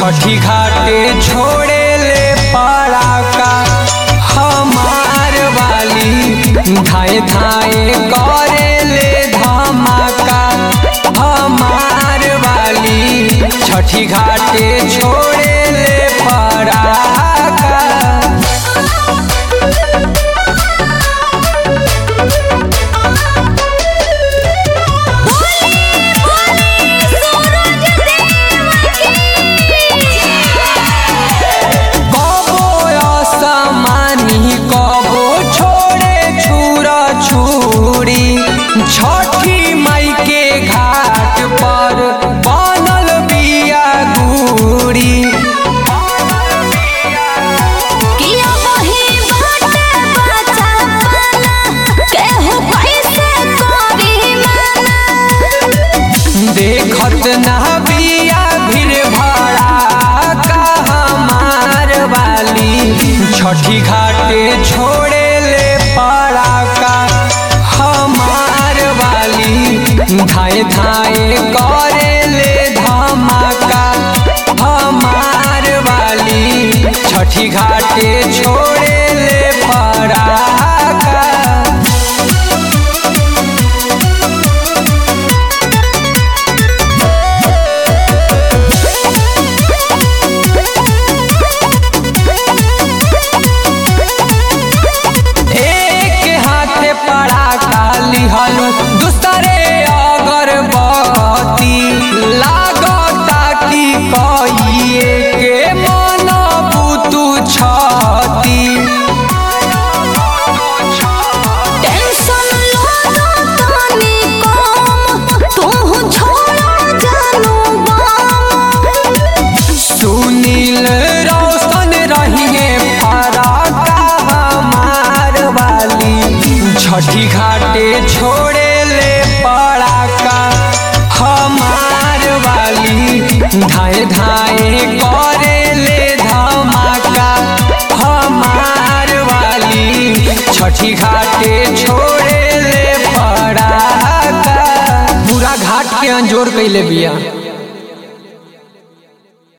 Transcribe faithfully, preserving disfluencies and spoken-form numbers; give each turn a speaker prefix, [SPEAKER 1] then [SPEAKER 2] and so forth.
[SPEAKER 1] छठी घाटे छोड़े ले पड़ाका हमार वाली धाए धाए करे ले धमाका हमार वाली छठी घाटे छोड़े ले पड़ाका। छठी माई के घाट पर बनल बिया गुड़ी देखत ना बिया भीड़ भड़ाका हमार वाली छठी घाटे छोड़े ले पड़ाका हमार वाली धाए धाए करे ले धमाका हमार वाली छठी घाटे छोड़े ले पड़ाका। दूसरे अगरबत्ती लागता कि कहिए के मन बुतु छती
[SPEAKER 2] टेंशन लो तनी कम तू छोड़ा जानू बम
[SPEAKER 1] सुनील रोशन रहिए पड़ाका हमार वाली छठी घाटे छोड़े ले पड़ाका हमार वाली धाए धाए करे ले धमाका हमार वाली छठी घाटे छोड़े ले पड़ाका। पूरा घाट के अंजोर कैले बिया।